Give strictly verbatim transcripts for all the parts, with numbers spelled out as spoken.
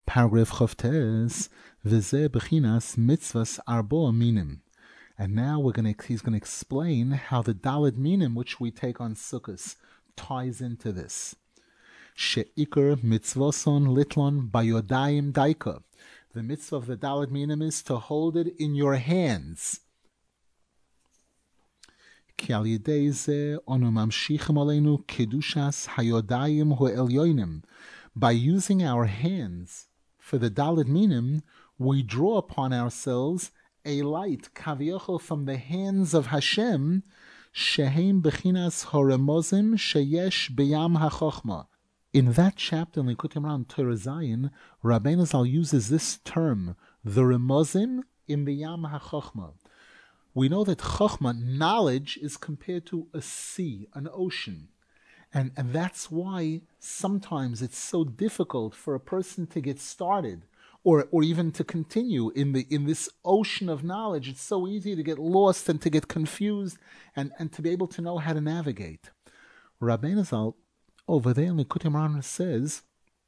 Paragraph Chavtes, V'zeh Bechinas Mitzvahs Arbo Minim. And now we're going to, he's going to explain how the Daled Minim, which we take on Sukkos, ties into this. She'ikar mitzvoson litlon bayodayim daika. The mitzvah of the Daled Minim is to hold it in your hands. Ki al yedei zeh onu mamshichim aleinu kedushas hayodayim ho'elyonim. By using our hands for the Daled Minim, we draw upon ourselves a light, kaviyachol, from the hands of Hashem, shehem bechinas horemozim sheyesh beyam hachochma. In that chapter in Likutei Moharan Torah Zayin, Rabbeinu Zal uses this term, the remozim in the yam hachochma. We know that chochma, knowledge, is compared to a sea, an ocean. And, and that's why sometimes it's so difficult for a person to get started or or even to continue in the in this ocean of knowledge. It's so easy to get lost and to get confused and, and to be able to know how to navigate. Rabbeinu Zal, over there in the Likutei Moharan, says,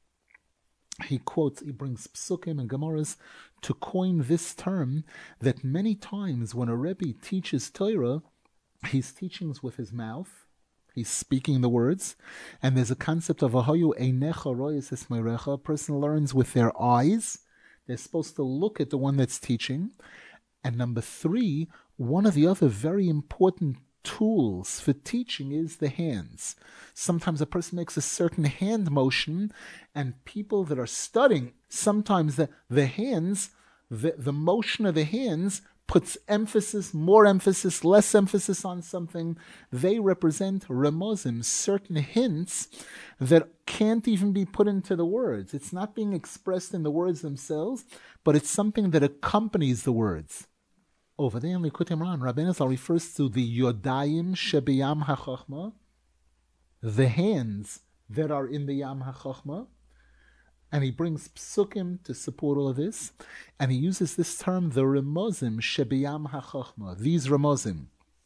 he quotes, he brings psukim and gemaras to coin this term, that many times when a Rebbe teaches Torah, he's teaching with his mouth, he's speaking the words, and there's a concept of ahoyu einecha royes es meirecha. A person learns with their eyes. They're supposed to look at the one that's teaching. And number three, one of the other very important tools for teaching is the hands. Sometimes a person makes a certain hand motion, and people that are studying, sometimes the, the hands, the, the motion of the hands puts emphasis, more emphasis, less emphasis on something. They represent remozim, certain hints that can't even be put into the words. It's not being expressed in the words themselves, but it's something that accompanies the words. Over there in Likutei Moharan, Rabbeinu Zal refers to the yodayim shebiyam hachochma, the hands that are in the yam hachochma, and he brings psukim to support all of this, and he uses this term, the remozim shebiyam hachochma, these remozim.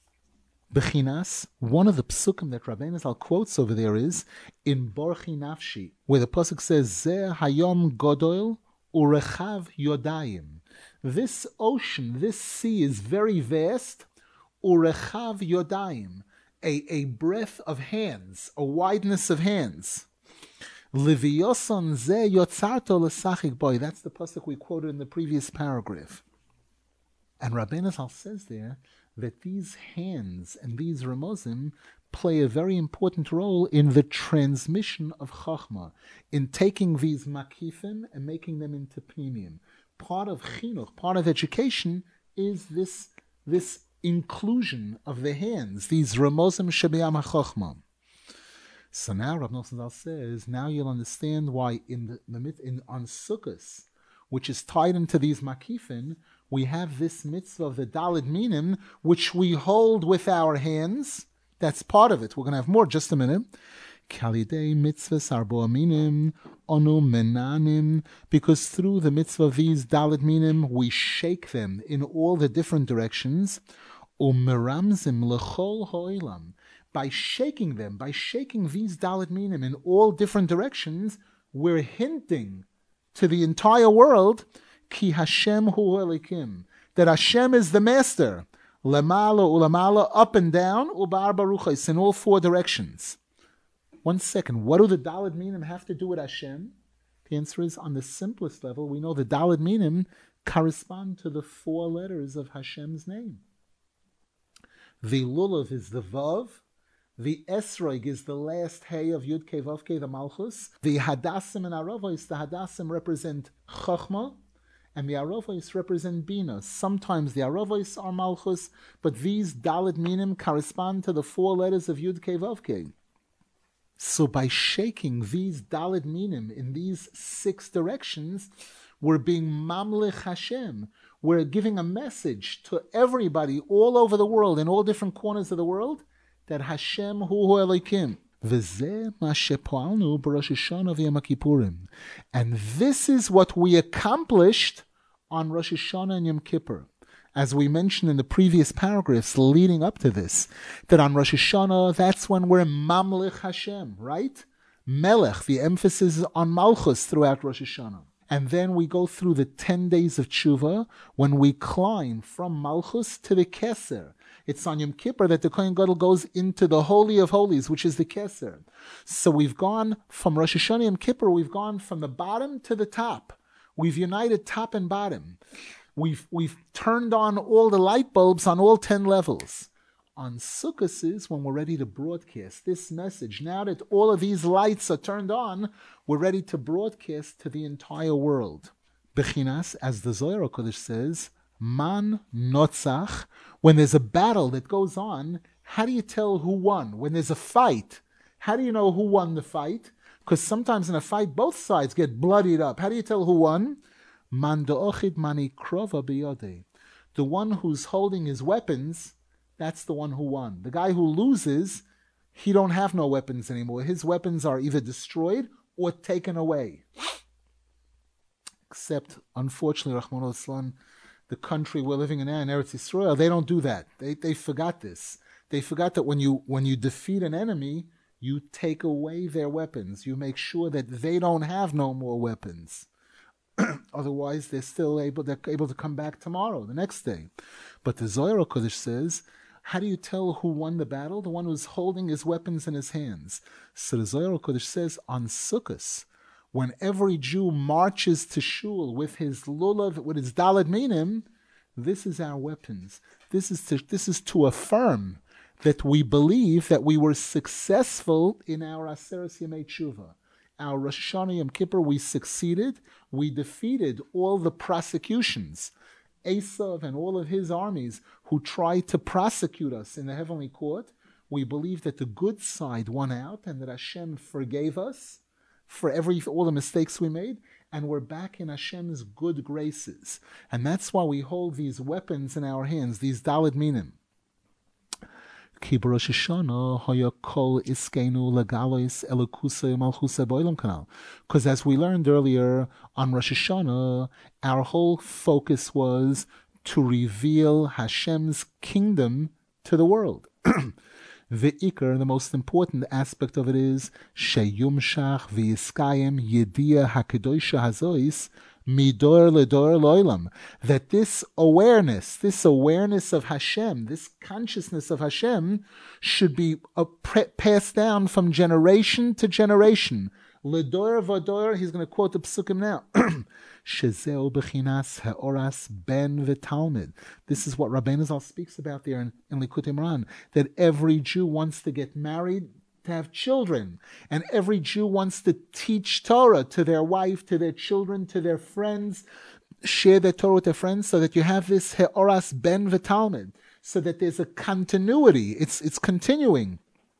Bechinas, one of the psukim that Rabbeinu Zal quotes over there is in Borchi Nafshi, where the pasuk says, Zeh hayom godol urechav yodayim. This ocean, this sea is very vast, urechav yodayim, a, a breadth of hands, a wideness of hands. Leviyoson ze yotzarto l'sachik boy. That's the pasuk we quoted in the previous paragraph. And Rabbeinu Zal says there that these hands and these remozim play a very important role in the transmission of chachma, in taking these makifim and making them into pnimim. Part of chinuch, part of education, is this this inclusion of the hands, these remozim shebiyam hachochma. So now Rav Nosson Zal says, now you'll understand why in the, the in on Sukkos, which is tied into these makifin, we have this mitzvah of the Daled Minim, which we hold with our hands. That's part of it. We're going to have more just a minute. Kalidei mitzvahs arbo minim onu menanim, because through the mitzvah of these Daled Minim, we shake them in all the different directions. Umeramzim lechol ho'ilam. By shaking them, by shaking these Daled Minim in all different directions, we're hinting to the entire world, Ki Hashem hu elikim, that Hashem is the master, lemala ulamala, up and down, ubar baruchos, in all four directions. One second, what do the Daled Minim have to do with Hashem? The answer is, on the simplest level, we know the Daled Minim correspond to the four letters of Hashem's name. The lulav is the vav, the esrog is the last hay of Yud Kei Vav Kei, the Malchus. The Hadassim and Aravos, the Hadassim represent Chachma, and the Aravos represent Bina. Sometimes the Aravos are Malchus, but these Daled Minim correspond to the four letters of Yud Kei Vav Kei. So by shaking these Daled Minim in these six directions, we're being Mamlech Hashem. We're giving a message to everybody all over the world, in all different corners of the world, that Hashem hu Elokim. V'zeh ma shepoalnu b'Rosh Hashanah v'Yom Kippurim. And this is what we accomplished on Rosh Hashanah and Yom Kippur. As we mentioned in the previous paragraphs leading up to this, that on Rosh Hashanah, that's when we're Mamlech Hashem, right? Melech, the emphasis is on Malchus throughout Rosh Hashanah. And then we go through the ten days of tshuva when we climb from Malchus to the Keser. It's on Yom Kippur that the Kohen Gadol goes into the Holy of Holies, which is the Keser. So we've gone from Rosh Hashanah Yom Kippur, we've gone from the bottom to the top. We've united top and bottom. We've we've turned on all the light bulbs on all ten levels. On Sukkot is when we're ready to broadcast this message. Now that all of these lights are turned on, we're ready to broadcast to the entire world. Bechinas, as the Zohar HaKodesh says, Man notzach. When there's a battle that goes on, how do you tell who won? When there's a fight, how do you know who won the fight? Because sometimes in a fight, both sides get bloodied up. How do you tell who won? Man do'ochid mani krova biyodei. The one who's holding his weapons, that's the one who won. The guy who loses, he don't have no weapons anymore. His weapons are either destroyed or taken away. Except, unfortunately, Rahman al-Islam, the country we're living in now, in Eretz Yisrael, they don't do that. They they forgot this. They forgot that when you when you defeat an enemy, you take away their weapons. You make sure that they don't have no more weapons. Otherwise, they're still able, they're able to come back tomorrow, the next day. But the Zohar HaKodesh says, how do you tell who won the battle? The one who's holding his weapons in his hands. So the Zohar HaKodesh says, on Sukkot, when every Jew marches to shul with his lulav, with his daled minim, this is our weapons. This is to, this is to affirm that we believe that we were successful in our Aseres Yemei Tshuva. Our Rosh Hashanah Yom Kippur, we succeeded. We defeated all the prosecutions, Esav and all of his armies who tried to prosecute us in the heavenly court. We believe that the good side won out and that Hashem forgave us for every all the mistakes we made, and we're back in Hashem's good graces. And that's why we hold these weapons in our hands, these daled minim. Because as we learned earlier on Rosh Hashanah, our whole focus was to reveal Hashem's kingdom to the world. The ikar, the most important aspect of it is sheyumshach v'yiskayim yediyah hakedosha hazois midor ledor loilam. That this awareness, this awareness of Hashem, this consciousness of Hashem, should be uh, pre- passed down from generation to generation. Ledor vador. He's going to quote the psukim now. Shezeu bechinas haoras ben v'talmid. This is what Rabbeinu Zal speaks about there in, in Likutei Moharan, that every Jew wants to get married, to have children, and every Jew wants to teach Torah to their wife, to their children, to their friends, share their Torah with their friends, so that you have this haoras ben v'talmid, so that there's a continuity. It's it's continuing.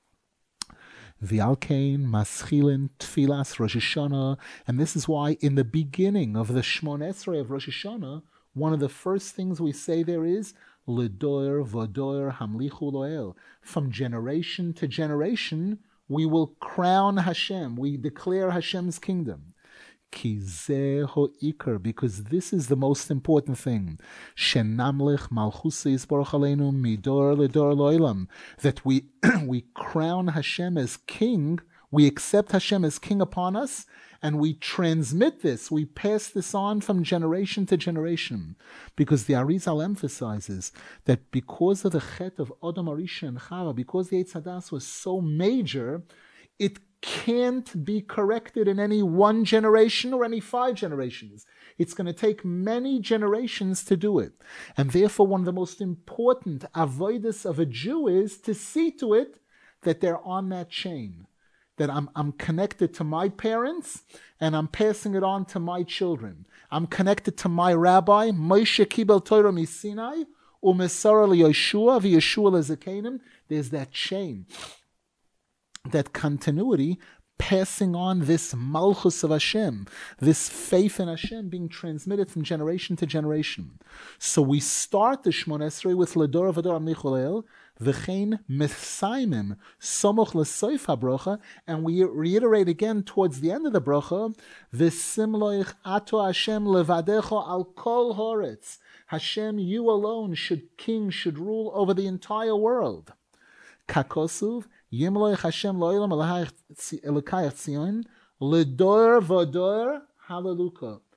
V'alkein maschilin tfilas Rosh Hashanah, and this is why in the beginning of the Shmon Esrei of Rosh Hashanah, one of the first things we say there is L'dor v'dor hamlichu loel. From generation to generation, we will crown Hashem. We declare Hashem's kingdom. Ki zeh ho'ikar, because this is the most important thing. Shenamlich malchus yisborach aleinu midor ledor loilam. That we we crown Hashem as king. We accept Hashem as king upon us, and we transmit this. We pass this on from generation to generation, because the Arizal emphasizes that because of the chet of Adam Arisha and Chava, because the Eitz Hadas was so major, it can't be corrected in any one generation or any five generations. It's going to take many generations to do it. And therefore, one of the most important avodas of a Jew is to see to it that they're on that chain. That I'm I'm connected to my parents and I'm passing it on to my children. I'm connected to my rabbi, Moshe Kibel Torah Misinai, Umesara LeYeshua v'Yeshua LeZakenim. There's that chain, that continuity, passing on this malchus of Hashem, this faith in Hashem being transmitted from generation to generation. So we start the Shmon Esrei with L'dor v'dor amlichu loel, v'chein mesaimim somoch l'soif habrocha, and we reiterate again towards the end of the bracha, v'simloich ato Hashem levadecho al kol horetz. Hashem, you alone should king, should rule over the entire world. Kakosuv Yimloich Hashem lo'ilam elokayach tzion ledor v'dor hallelujah.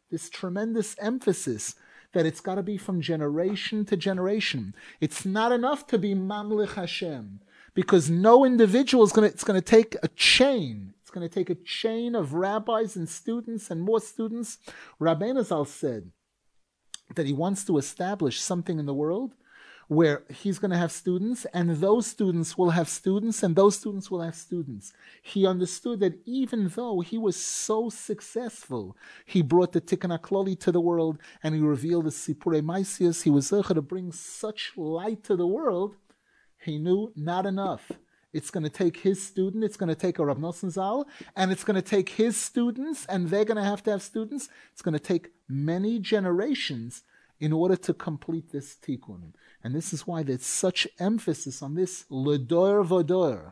this tremendous emphasis that it's got to be from generation to generation. It's not enough to be Mamlich Hashem, because no individual is going to, it's going to take a chain. It's going to take a chain of rabbis and students and more students. Rabbeinu Zal said that he wants to establish something in the world where he's going to have students, and those students will have students, and those students will have students. He understood that even though he was so successful, he brought the Tikkun HaKloli to the world, and he revealed the Sipurei Maisius, he was able to bring such light to the world, he knew not enough. It's going to take his student, it's going to take a Rav Nosson Zal, and it's going to take his students, and they're going to have to have students. It's going to take many generations in order to complete this tikkun. And this is why there's such emphasis on this l'dor v'dor.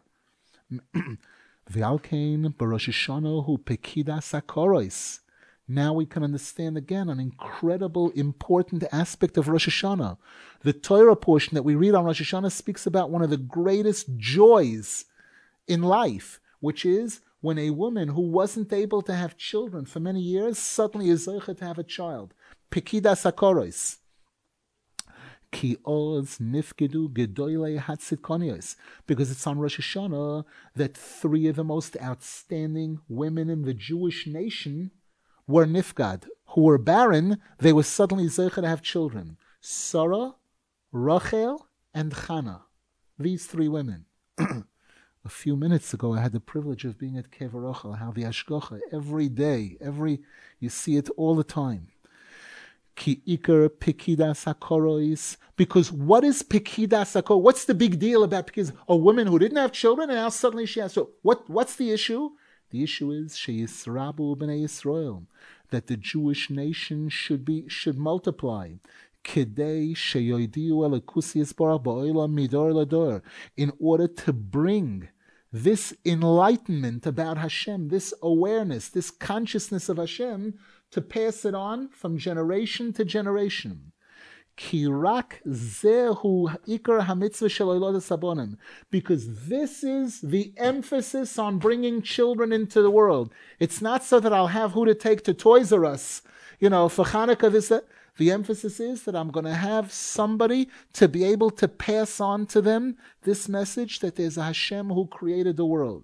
V'alkein b'Rosh Hashanah hu pekidas hakorois. Now we can understand again an incredible, important aspect of Rosh Hashanah. The Torah portion that we read on Rosh Hashanah speaks about one of the greatest joys in life, which is when a woman who wasn't able to have children for many years suddenly is zeicha to have a child. Pekidas hakorois. Ki oz nifkedu gedoylei hatzidkonios, because it's on Rosh Hashanah that three of the most outstanding women in the Jewish nation were nifgad, who were barren. They were suddenly zeicha to have children. Sarah, Rachel, and Chana. These three women. A few minutes ago, I had the privilege of being at Kever Rachel, how the Ashgacha, every day, every, you see it all the time. Ki ikar pekidas hakorois. Because what is pekidas hakor? What's the big deal about pekidas? A woman who didn't have children and now suddenly she has. So what? What's the issue? The issue is sheyisrabu b'nei Yisrael, that the Jewish nation should be should multiply. Kedei sheyoidiu elakusi yisbarach ba'olam midor lador, in order to bring this enlightenment about Hashem, this awareness, this consciousness of Hashem, to pass it on from generation to generation. Kirak zehu ikar hamitzvah shel oilodas habonim, because this is the emphasis on bringing children into the world. It's not so that I'll have who to take to Toys R Us, you know, for Hanukkah. This, that. The emphasis is that I'm going to have somebody to be able to pass on to them this message that there's a Hashem who created the world.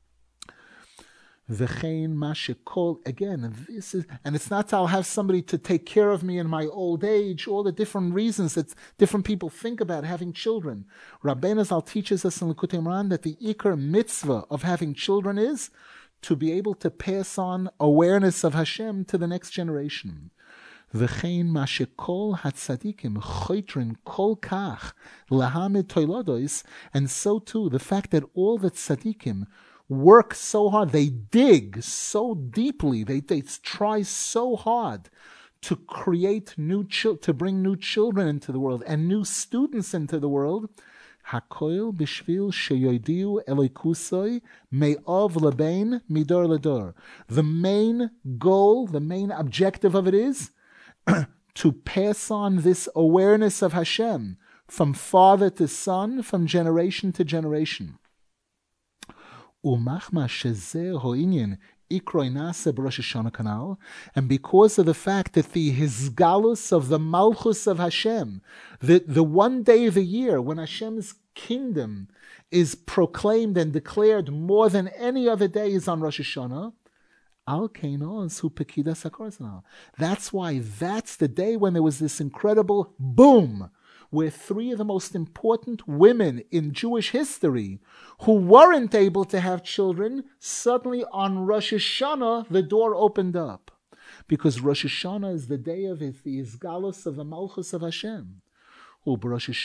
V'chein ma shekol, again, this is, and it's not that I'll have somebody to take care of me in my old age, all the different reasons that different people think about having children. Rabbeinu Zal teaches us in Likutei Moharan that the ikar mitzvah of having children is to be able to pass on awareness of Hashem to the next generation. V'chein ma shekol hatzadikim choitrin kol kach lahamid toilodos, and so too the fact that all the tzadikim work so hard, they dig so deeply, they, they try so hard to create new chil- to bring new children into the world and new students into the world. Hakoil b'shvil sheyoidiu elokusoi me'ov lebein midor ledor. The main goal, the main objective of it is to pass on this awareness of Hashem from father to son, from generation to generation. Umachma shezeh ho'inyan ikroi nase b'Rosh Hashanah kanal, and because of the fact that the Hizgalus of the Malchus of Hashem, the, the one day of the year when Hashem's kingdom is proclaimed and declared more than any other day is on Rosh Hashanah, that's why that's the day when there was this incredible boom, where three of the most important women in Jewish history who weren't able to have children, suddenly on Rosh Hashanah, the door opened up. Because Rosh Hashanah is the day of the Izgalus of the Malchus of Hashem. It's on Rosh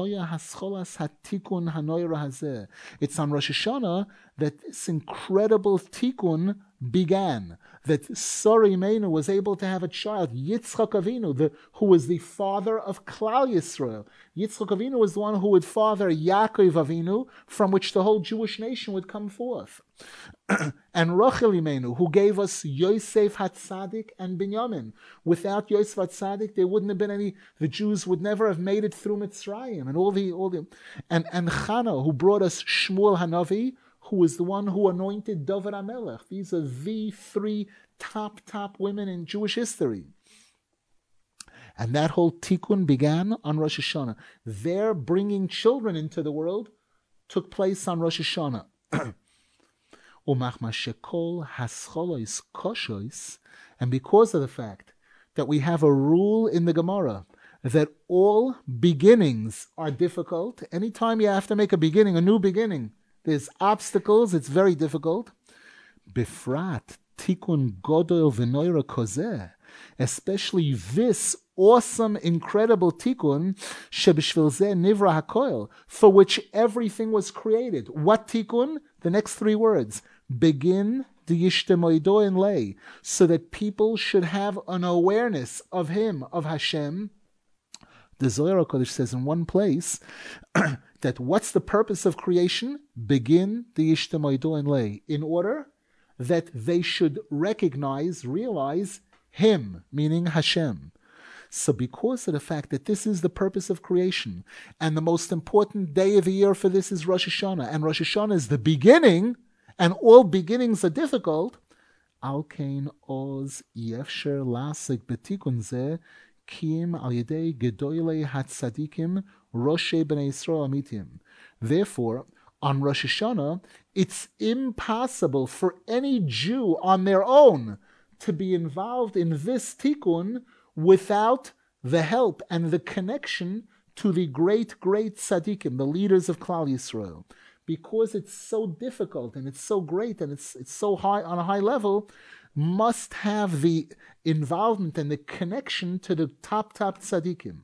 Hashanah that this incredible tikkun began, that Sarah Imeinu was able to have a child, Yitzchak Avinu, the, who was the father of Klal Yisrael. Yitzchak Avinu was the one who would father Yaakov Avinu, from which the whole Jewish nation would come forth. And Rachel Imeinu, who gave us Yosef Hatzadik and Binyamin. Without Yosef Hatzadik, there wouldn't have been any, the Jews would never have made it through Mitzrayim, and all the, all the, and, and Chana, who brought us Shmuel Hanavi, who is the one who anointed David HaMelech. These are the three top, top women in Jewish history. And that whole tikkun began on Rosh Hashanah. Their bringing children into the world took place on Rosh Hashanah. And because of the fact that we have a rule in the Gemara that all beginnings are difficult, anytime you have to make a beginning, a new beginning, there's obstacles, it's very difficult. Befrat tikkun godol v'noira kozeh, especially this awesome, incredible tikkun, shebishvil zeh nivra hakoil, for which everything was created. What tikkun? The next three words. Begin the yishtemoido and lay, so that people should have an awareness of Him, of Hashem. The Zohar HaKadosh says in one place that what's the purpose of creation? Begin the yishtemoido and lay, in order that they should recognize, realize Him, meaning Hashem. So because of the fact that this is the purpose of creation, and the most important day of the year for this is Rosh Hashanah, and Rosh Hashanah is the beginning, and all beginnings are difficult, Al Kain Oz Yefsher Lasik Betikun Zeh Kim Al Yedei Gedoyle Hatzadikim Roshe Bnei Yisrael Amitim. Therefore, on Rosh Hashanah, it's impossible for any Jew on their own to be involved in this tikkun without the help and the connection to the great, great tzaddikim, the leaders of Klal Yisrael. Because it's so difficult and it's so great and it's it's so high on a high level, must have the involvement and the connection to the top, top tzaddikim.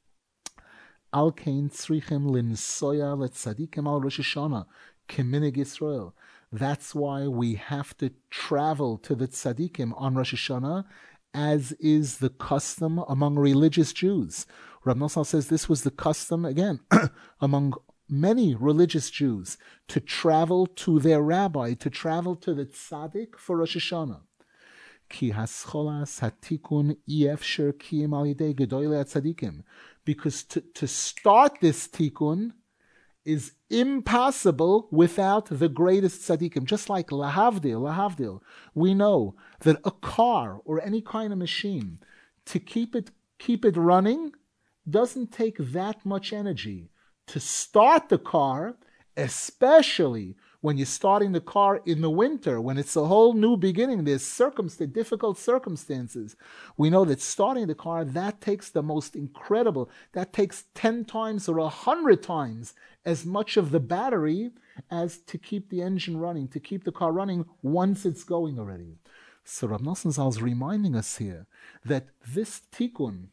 Al kein tzrichem linsoya letzaddikim al Rosh Hashanah keminig Yisrael. That's why we have to travel to the tzaddikim on Rosh Hashanah, as is the custom among religious Jews. Rav Nosson says this was the custom, again, among many religious Jews, to travel to their rabbi, to travel to the tzaddik for Rosh Hashanah. Ki hascholas hatikun efsher kiyim al yidei gedoyle tzaddikim. Because to, to start this tikkun is impossible without the greatest tzaddikim. Just like lahavdil, lahavdil, we know that a car or any kind of machine, to keep it keep it running, doesn't take that much energy. To start the car, especially when you're starting the car in the winter, when it's a whole new beginning, there's circumst- difficult circumstances. We know that starting the car, that takes the most incredible, that takes ten times or a hundred times as much of the battery as to keep the engine running, to keep the car running once it's going already. So Rav Nosson Zal is reminding us here that this tikkun,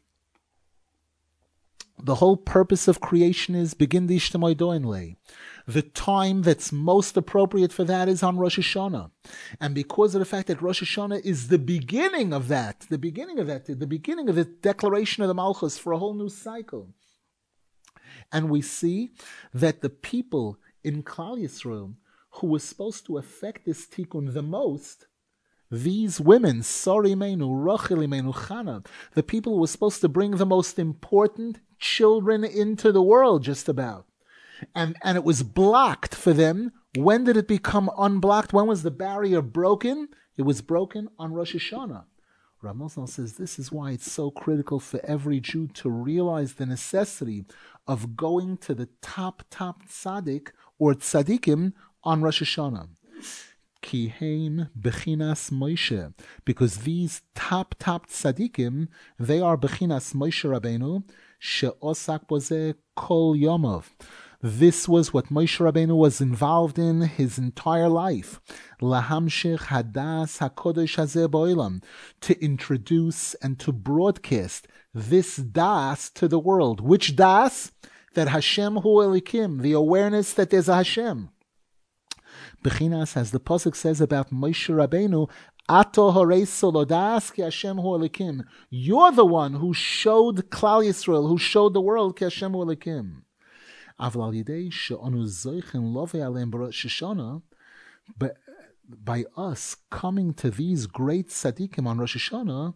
the whole purpose of creation is begin the Ishtamai Doinley. The time that's most appropriate for that is on Rosh Hashanah. And because of the fact that Rosh Hashanah is the beginning of that, the beginning of that, the beginning of the declaration of the Malchus for a whole new cycle. And we see that the people in Klal Yisrael who were supposed to affect this tikkun the most, these women, Sari Meinu, Rachel Meinu, Chana, the people who were supposed to bring the most important children into the world, just about. And and it was blocked for them. When did it become unblocked? When was the barrier broken? It was broken on Rosh Hashanah. Rav Nosson says this is why it's so critical for every Jew to realize the necessity of going to the top, top tzaddik or tzaddikim on Rosh Hashanah. Kihein bechinas Moshe, because these top, top tzaddikim, they are bechinas Moshe Rabbeinu, she'osak bozeh kol yomov. This was what Moshe Rabbeinu was involved in his entire life. Lahamshich hadas hakodesh hazeh ba'olam, to introduce and to broadcast this das to the world. Which das? That Hashem hu elikim, the awareness that there's a Hashem. Bechinas, as the pasuk says about Moshe Rabbeinu, Ato horei solodas ki Hashem hu elikim. You're the one who showed Klal Yisrael, who showed the world ki Hashem hu elikim. Avlal yidei she'onu zoichen lovei aleim b'Rosh Hashanah, but by us coming to these great tzaddikim on Rosh Hashanah,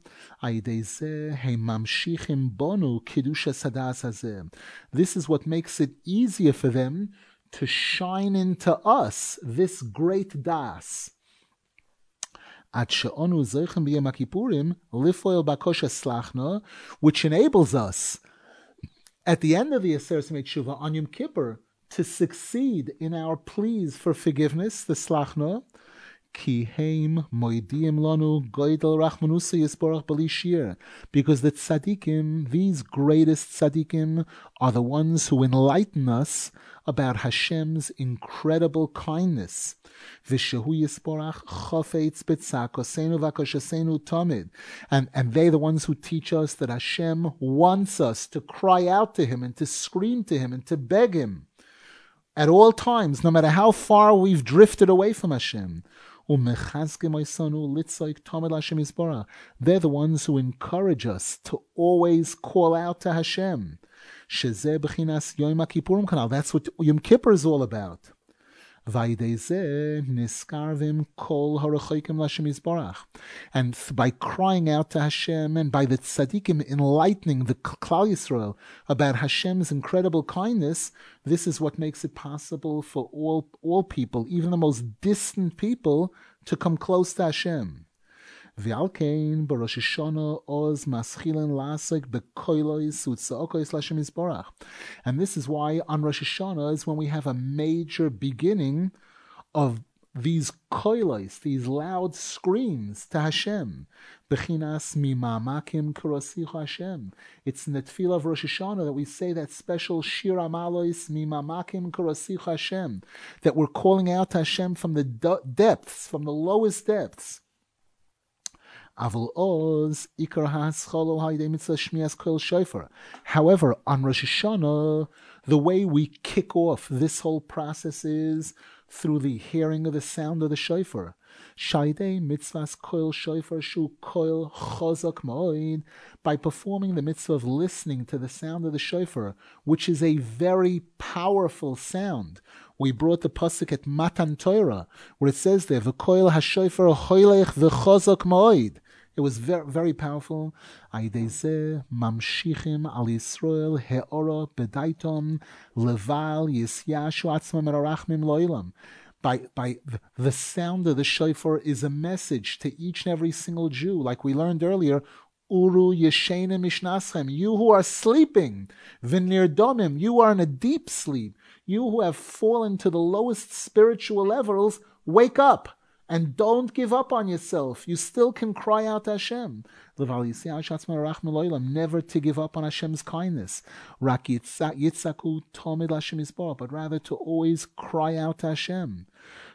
this is what makes it easier for them to shine into us this great das. Which enables us, at the end of the Aseret Tshuva on Yom Kippur, to succeed in our pleas for forgiveness, the slachna, Ki heim moidim lanu goydel rachmanusa yisborach bali shir. Because the tzaddikim, these greatest tzaddikim, are the ones who enlighten us about Hashem's incredible kindness. V'shehu yisborach chafetz b'tzakosenu v'akoshasenu tamid. And and they're the ones who teach us that Hashem wants us to cry out to Him and to scream to Him and to beg Him at all times, no matter how far we've drifted away from Hashem. They're the ones who encourage us to always call out to Hashem. That's what Yom Kippur is all about. And by crying out to Hashem, and by the tzaddikim enlightening the Klal Yisrael about Hashem's incredible kindness, this is what makes it possible for all all people, even the most distant people, to come close to Hashem. And this is why on Rosh Hashanah is when we have a major beginning of these koilos, these loud screams to Hashem. Bechinas mimamakim kurasichu Hashem. It's in the tefillah of Rosh Hashanah that we say that special shir amalois mimamakim kurasichu Hashem, that we're calling out to Hashem from the depths, from the lowest depths. However, on Rosh Hashanah, the way we kick off this whole process is through the hearing of the sound of the shofar. By performing the mitzvah of listening to the sound of the shofar, which is a very powerful sound. We brought the pasuk at Matan Torah, where it says there, "V'koil hashofar hoylech v'chazak moed." It was very, very powerful. Mamshichim al Yisrael he'ora bedaitom leval yisyashu atzmam merachmim loilam. By by the sound of the shofar is a message to each and every single Jew, like we learned earlier. Uru yeshena mishnaschem, you who are sleeping, v'nirdomim, you are in a deep sleep. You who have fallen to the lowest spiritual levels, wake up. And don't give up on yourself. You still can cry out to Hashem. Never to give up on Hashem's kindness. But rather to always cry out to Hashem.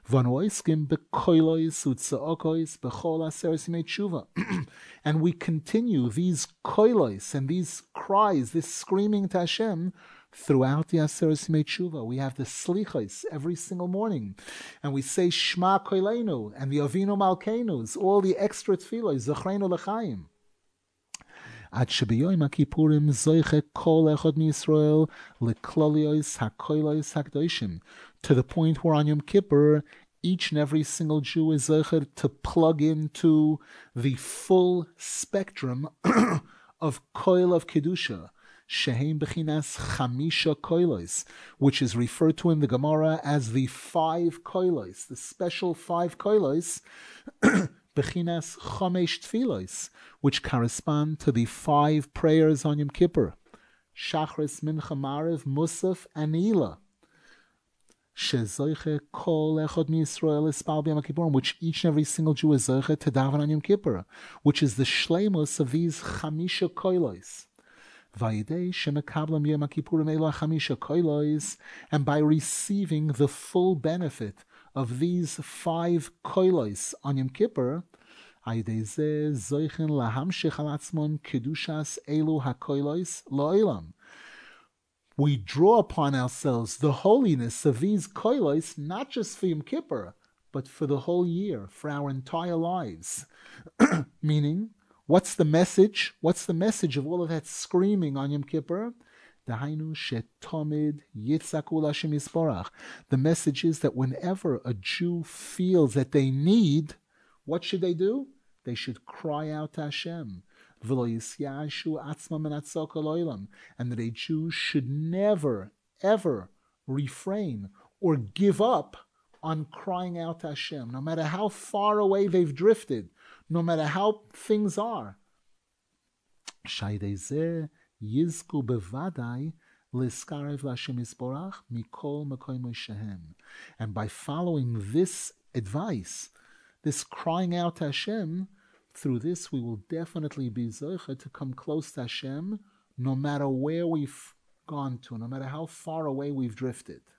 And we continue these koilos and these cries, this screaming to Hashem, throughout the Aseret Tshuva. We have the Slichos every single morning. And we say Shema Koilenu and the Avinu Malkeinus, all the extra tefillos, Zachreinu L'chaim. Ad shebiyoyim HaKippurim zoiche kol echad miYisrael leklolios hakoilos hakdoshim. To the point where on Yom Kippur, each and every single Jew is zoiche to plug into the full spectrum of koil of Kedusha. Shehem bechinas chamisha koilos, which is referred to in the Gemara as the five koilos, the special five koilos, bechinas chomesh tfilos, which correspond to the five prayers on Yom Kippur: Shachris, Mincha, Maariv, Musaf, and Ila. Shezoiche kol echad miYisrael ispal b'Yom Kippurim, which each and every single Jew is zoiche to daven on Yom Kippur, which is the shleimus of these chamisha koilos. And by receiving the full benefit of these five koilos on Yom Kippur, we draw upon ourselves the holiness of these koilos, not just for Yom Kippur, but for the whole year, for our entire lives. Meaning, what's the message? What's the message of all of that screaming on Yom Kippur? The message is that whenever a Jew feels that they need, what should they do? They should cry out to Hashem. And that a Jew should never, ever refrain or give up on crying out to Hashem, no matter how far away they've drifted, no matter how things are. Shaydei yizku bevadai liskarev l'Hashem Yisborach mikol mekoyim shehem. And by following this advice, this crying out to Hashem, through this we will definitely be zoche to come close to Hashem, no matter where we've gone to, no matter how far away we've drifted.